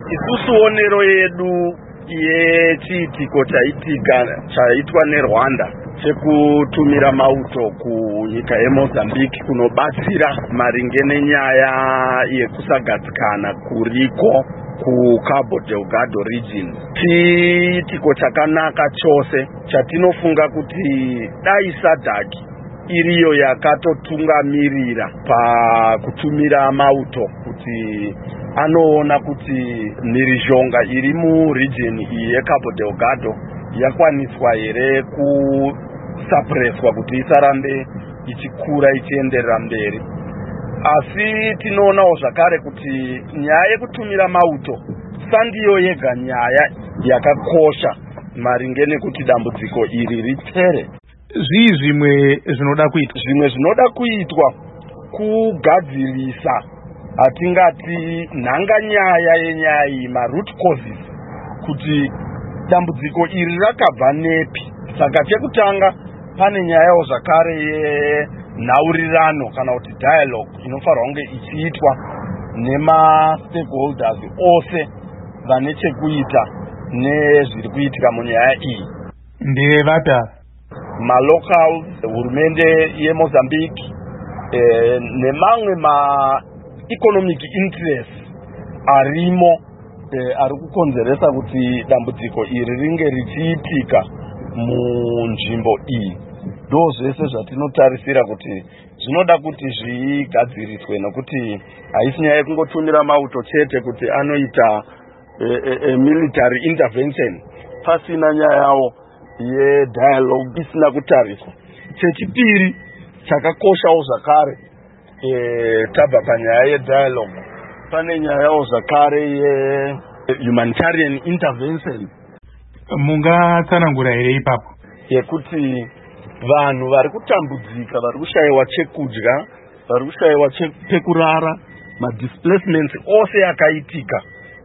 Isusu onero yedu yechiitiko chaitwa neRwanda chekutumira mauto kunyika yeMozambique kunobatsira maringe nenyaya yekusagadzikana kuriko kuCabo Delgado region. Chiitiko chakanaka chose chatinofunga kuti dai SADC iriyo yakatotungamirira pakutumira mauto kuti anoona kuti mhirizhonga iri muregion iyi yeCabo Delgado yakwaniswa here kusapureswa kuti isarambe ichikura ichienderera mberi. Asi tinoonawo zvakare kuti nyaya yekutumira mauto sandiyo yega nyaya yakakosha maringe nekuti dambudziko iri ripere. Zvimwe zvinoda kuitwa kugadzirisa atingati nhanganyaya yenyaya iyi, maroot causes, kuti dambudziko iri rakabva nepi. Saka chekutanga pane nyayawo zvakare yenhaurirano kana kuti dialogue inofanirwa kunge ichiitwa nema-stakeholders ose vane chekuita nezviri kuitika munyaya iyi. Ndevata Malocal, hurumende yeMozambique, nemamwe ma-economic interests arimo ari kukonzeresa kuti dambudziko iri ringe richiitika munzvimbo iyi. Ndo zvese zvatinotarisira kuti zvinoda kuti zvigadziriswe, nokuti haisi nyaya yekungotumira mauto chete kuti anoita military intervention pasina nyayawo yedialogue isina kutariswa. Chechipiri chakakoshawo zvakare, tabva panyaya yedialogue, pane nyayawo zvakare yehumanitarian intervention. Mungatsanangura here ipapo yekuti vanhu vari kutambudzika, vari kushayiwa chekudya, vari kushayiwa pekurara, madisplacements ose akaitika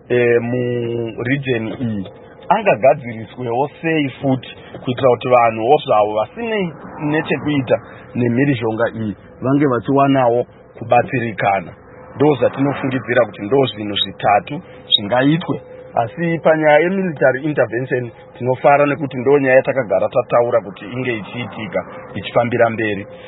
muregion iyi angagadziriswewo sei futi kuitira kuti vanhuwo zvavo vasinei nechekuita nemhirizhonga iyi vange vachiwanawo kubatsirikana. Ndo zvatinofungidzira kuti ndo zvinhu zvitatu zvingaitwe. Asi panyaya yemilitary intervention tinofara nekuti ndo nyaya yatakagara tataura kuti inge ichiitika ichifambira mberi.